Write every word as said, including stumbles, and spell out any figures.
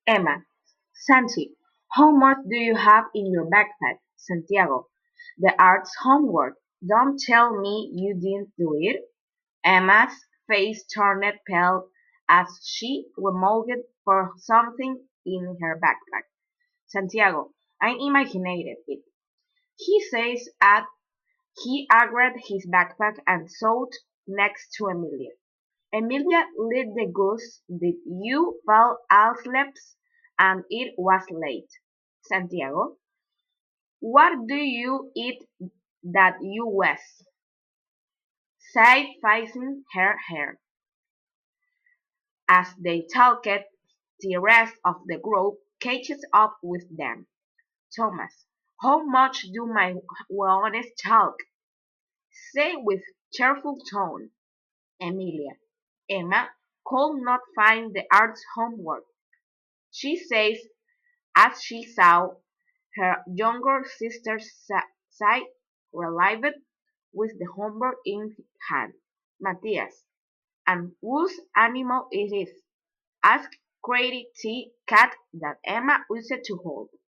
Emma. Santi. How much do you have in your backpack? Santiago. The art's homework. Don't tell me you didn't do it. Emma's face turned pale as she removed for something in her backpack. Santiago. I imagined it. He says at he aggregated his backpack and sat next to Emilia. Emilia lit the goose, the you fell asleep, and it was late. Santiago, what do you eat that you was? Said facing her hair. As they talked, the rest of the group catches up with them. Thomas, how much do my wellness talk? Say with cheerful tone. Emilia. Emma could not find the art's homework. She says as she saw her younger sister's side relieved with the homework in hand. Matthias, and whose animal it is? Asked Crady T. cat that Emma used to hold.